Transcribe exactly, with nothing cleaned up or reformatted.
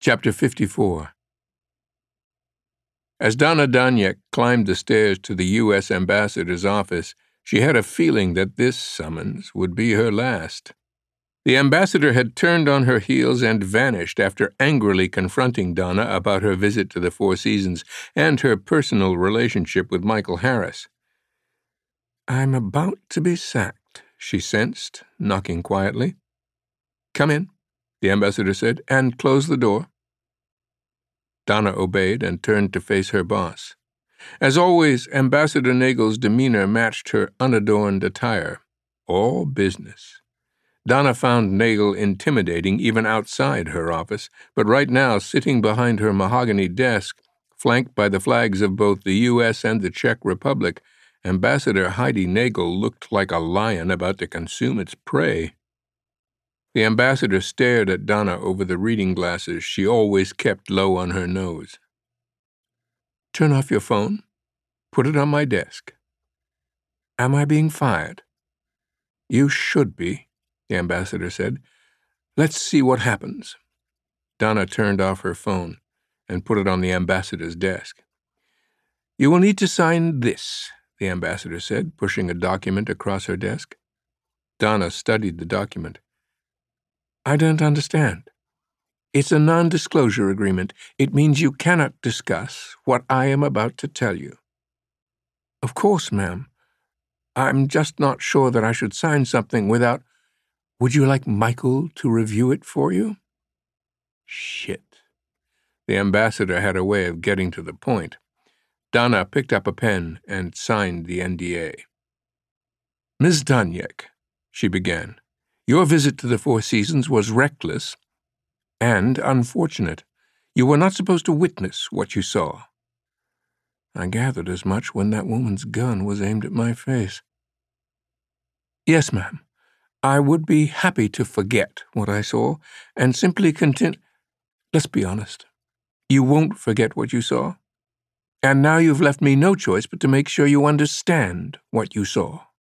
Chapter fifty-four. As Donna Danyek climbed the stairs to the U S ambassador's office, she had a feeling that this summons would be her last. The ambassador had turned on her heels and vanished after angrily confronting Donna about her visit to the Four Seasons and her personal relationship with Michael Harris. "I'm about to be sacked," she sensed, knocking quietly. "Come in," the ambassador said, "and close the door." Donna obeyed and turned to face her boss. As always, Ambassador Nagel's demeanor matched her unadorned attire. All business. Donna found Nagel intimidating even outside her office, but right now, sitting behind her mahogany desk, flanked by the flags of both the U S and the Czech Republic, Ambassador Heidi Nagel looked like a lion about to consume its prey. The ambassador stared at Donna over the reading glasses she always kept low on her nose. "Turn off your phone. Put it on my desk." "Am I being fired?" "You should be," the ambassador said. "Let's see what happens." Donna turned off her phone and put it on the ambassador's desk. "You will need to sign this," the ambassador said, pushing a document across her desk. Donna studied the document. "I don't understand." "It's a non-disclosure agreement. It means you cannot discuss what I am about to tell you." "Of course, ma'am. I'm just not sure that I should sign something without— Would you like Michael to review it for you?" Shit. The ambassador had a way of getting to the point. Donna picked up a pen and signed the N D A. "Miz Danyek," she began, "your visit to the Four Seasons was reckless and unfortunate. You were not supposed to witness what you saw." "I gathered as much when that woman's gun was aimed at my face." "Yes, ma'am. I would be happy to forget what I saw and simply continue— Let's be honest. You won't forget what you saw. And now you've left me no choice but to make sure you understand what you saw."